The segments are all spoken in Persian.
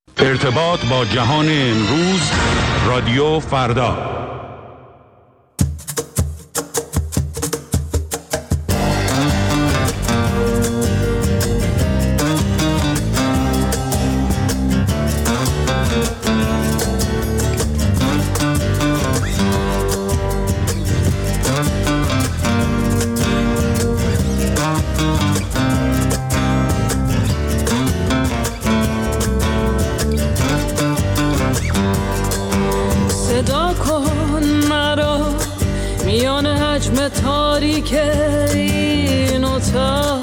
ارتباط با جهان امروز، رادیو فردا. تاریک این اتاق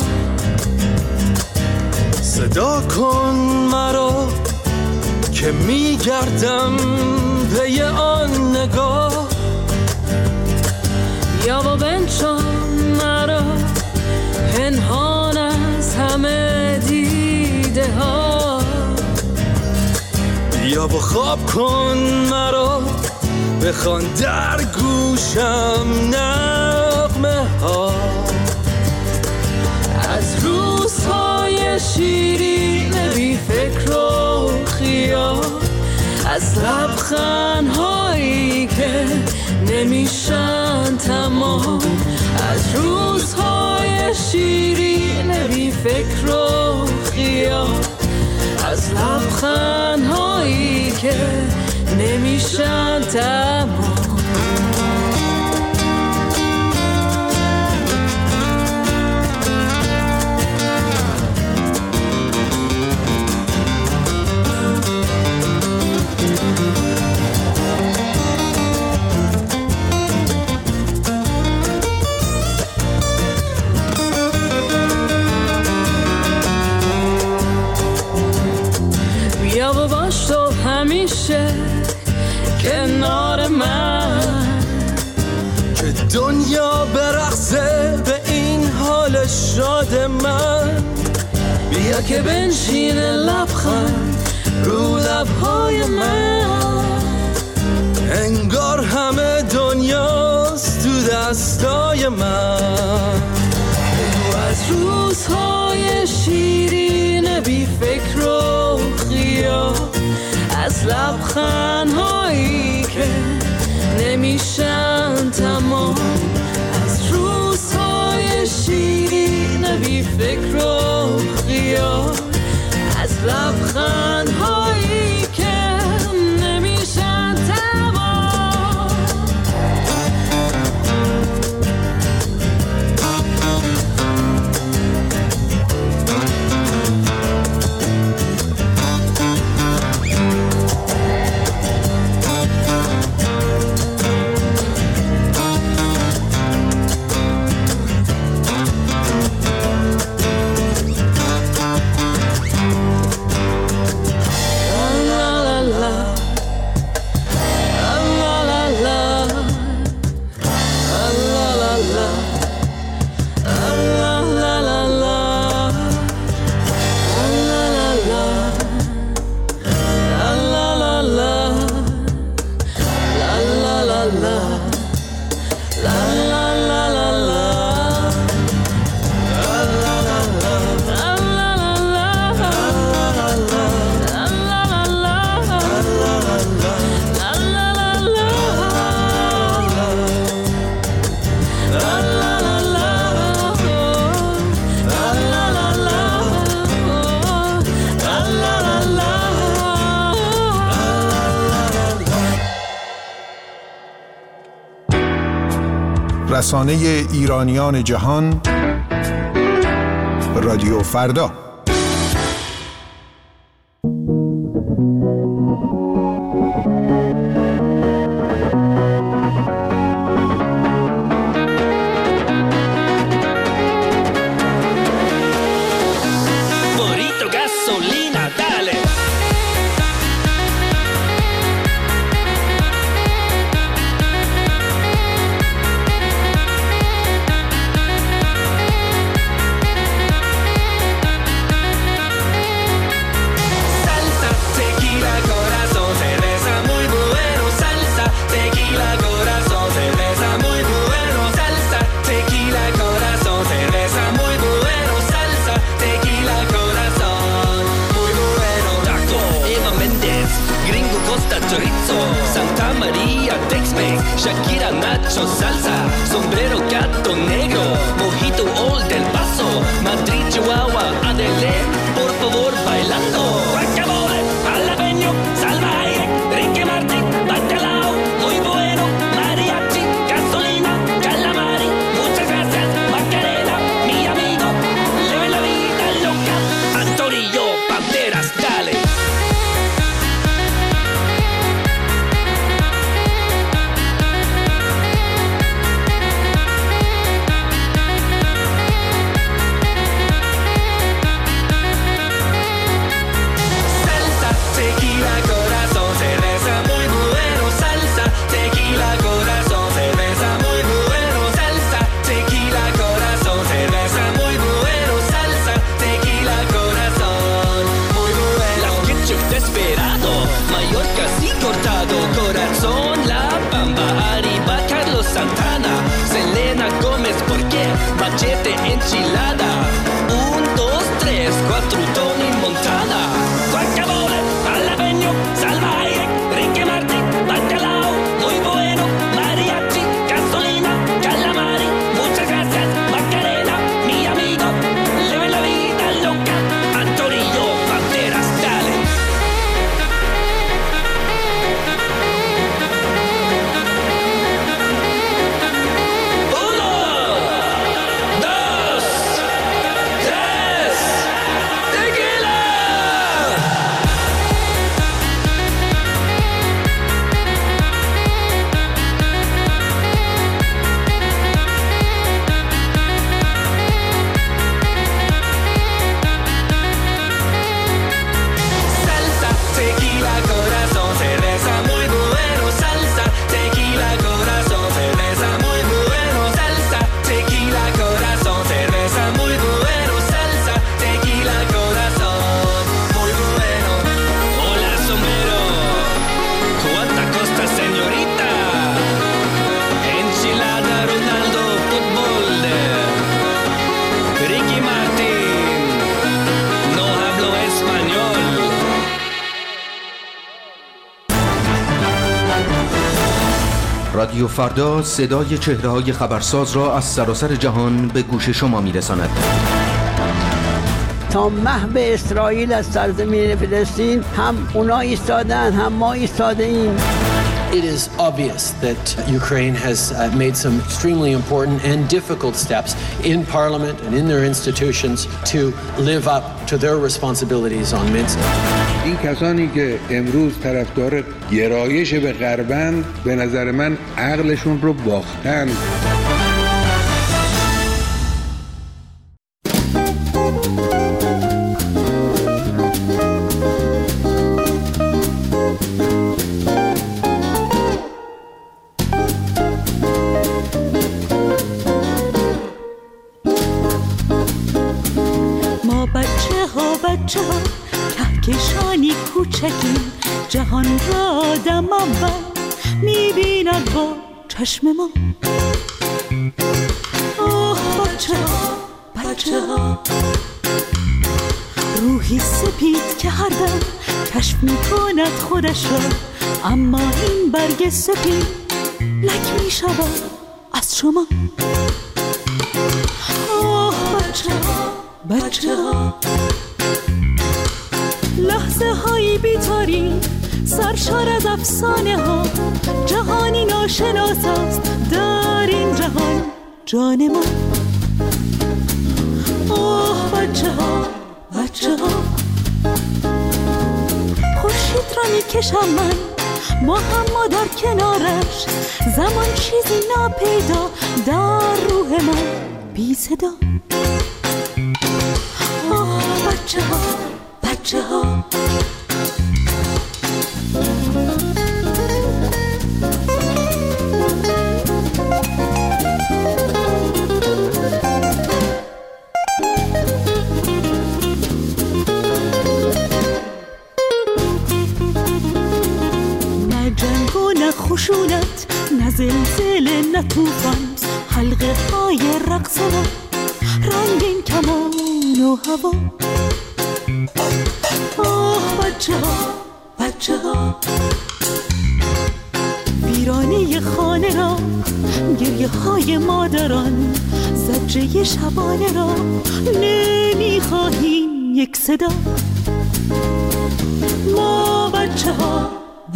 صدا کن مرا که میگردم پی آن نگاه، یا با بنشان مرا پنهان از همه دیده ها، یا با خواب کن مرا بخوان در گوشم نغمه ها از روزهای شیرین بی فکر و خیال، از لبخندهایی که نمیشن تمام، از روزهای شیرین بی فکر و خیال، از لبخندهایی که نمیشن تمام. بیا و باش تو همیشه کنار من، که دنیا برقصه به این حال شاد من. بیا که بنشین لبخند رو لبهای من، انگار همه دنیاست تو دستای من. بگو از روزهای شیرین بی فکر و خیال، از لبخندهایی که نمیشن تمام، از روزهای شیرین بی فکر و خیال، از لبخندهایی که نمیشن تمام. رسانه ایرانیان جهان، رادیو فردا. María, Tex-Mex, Shakira, Nacho, salsa, sombrero, gato negro, mojito, Old del Paso, Madrid, Chihuahua, Adele, por favor, bailando. Guacamole, jalapeño, salvaje, Ricky Martin, bacalao, muy bueno, mariachi, gasolina, calamari, muchas gracias, Macarena, mi amigo, leve la vida loca, Antonio Banderas, dale. Machete, enchilada, 1, 2, 3, 4, Tony Montana, guacamole, jalapeño, salvaje, Ricky Martin, bacalao, muy bueno, mariachi, gasolina, calamari, muchas gracias, Macarena, mi amigo, leve la vida loca, Antonio Banderas, dale. رادیو فردا صدای چهره‌های خبرساز را از سراسر جهان به گوش شما می‌رساند. تا محو اسرائیل از سرزمین فلسطین هم اونا ایستادن هم ما ایستاده ایم. It is obvious that Ukraine has made some extremely important and difficult steps in parliament and in their institutions to live up to their responsibilities on Minsk. این کسانی که امروز طرفدار گرایش به غربند به نظر من عقلشون رو باختن. کهکشانی کوچکی جهان را آدم اول میبیند با چشم ما. آه بچه ها روحی سپید که هر دم کشف میکند خودش را، اما این برگ سپید لک میشود از شما. آه بچه ها لحظه هایی بی‌تاریخ سرشار از افسانه ها، جهانی ناشناس است در این جهان جان ما. اوه بچه ها خورشید را میکشم من، ما در کنارش، زمان چیزی ناپیدا در روح من بی صدا. اوه بچه ها نه جنگ و نه خشونت، نه زلزله نه طوفان، حلقه های رقص ما، رنگین کمان و هوا. اوه بچه ها توی خانه را، گریه های مادران، زجه شبانه را نمیخواهیم یک صدا. ما بچه ها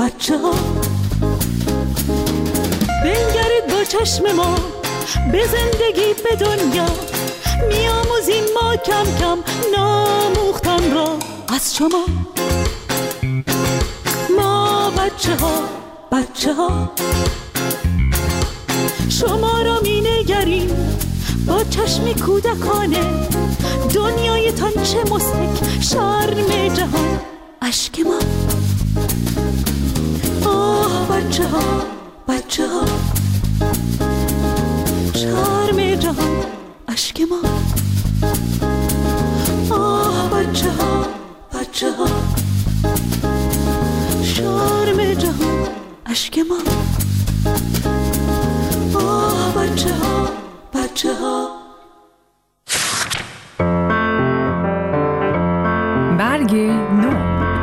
بنگرید با چشم ما به زندگی به دنیا، میاموزیم ما کم کم ناموختن را از شما. ما بچه ها شما را می نگریم با چشم کودکانه، دنیایتان چه مضحک شرم جهان اشک ما. آه بچه ها شرم جهان اشک ما. آه بچه ها شرم جهان اشک ما. آه بچه ها. برگ نو.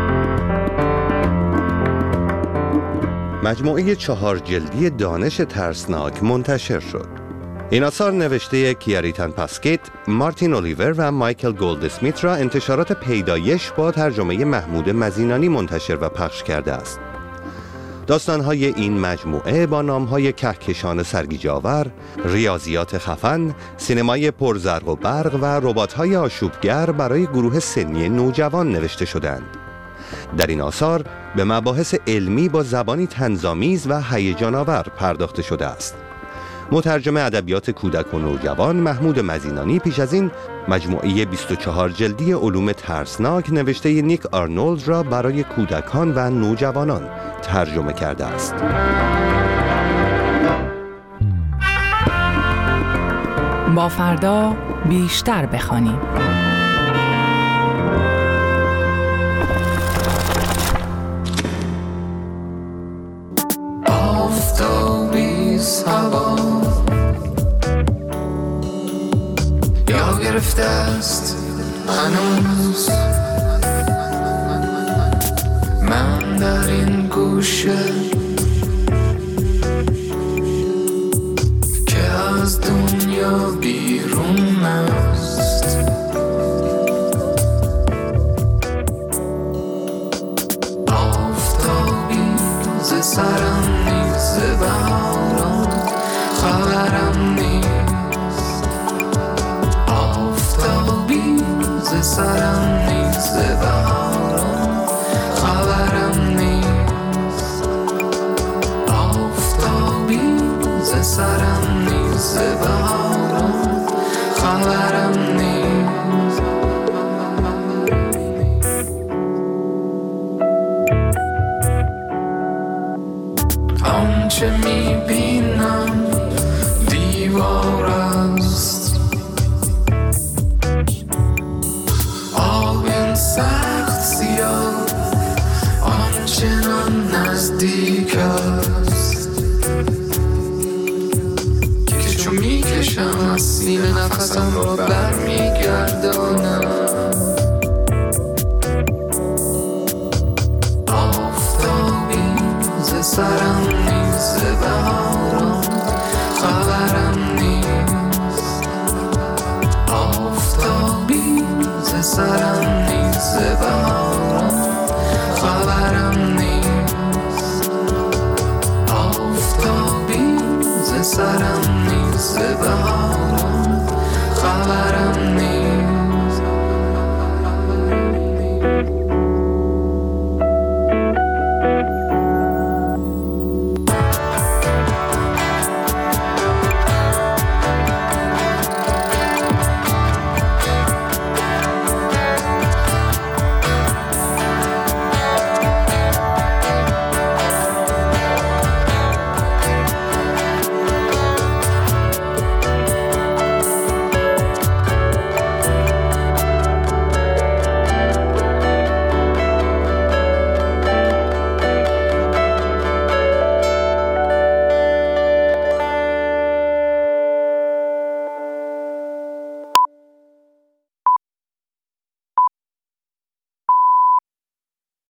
مجموعه 4 جلدی دانش ترسناک منتشر شد. این آثار نوشته کیاریتان پاسکیت، مارتین اولیور و مایکل گولدسمیت را انتشارات پیدایش با ترجمه محمود مزینانی منتشر و پخش کرده است. داستان‌های این مجموعه با نام‌های کهکشان سرگیجه‌آور، ریاضیات خفن، سینمای پرزرق و برق و ربات‌های آشوبگر برای گروه سنی نوجوان نوشته شدند. در این آثار به مباحث علمی با زبانی طنزآمیز و هیجان‌آور پرداخته شده است. مترجم ادبیات کودک و نوجوان محمود مزینانی پیش از این مجموعه 24 جلدی علوم ترسناک نوشته نیک آرنولد را برای کودکان و نوجوانان ترجمه کرده است. با فردا بیشتر بخوانیم. یا گرفته است هنوز من در این گوشه که از دنیا بیرون است. آفتابی ز سرم نیز بهاران خبرم نیست. آفتابی ز سرم نیز بهاران خبرم نیست. آفتابی ز سرم نیز بهاران خبرم نیست. آنچه میبینم دیوار است، آب سخت سیاه آنچنان نزدیک است که چون میکشم از سینه نفسم را برمیگردانم.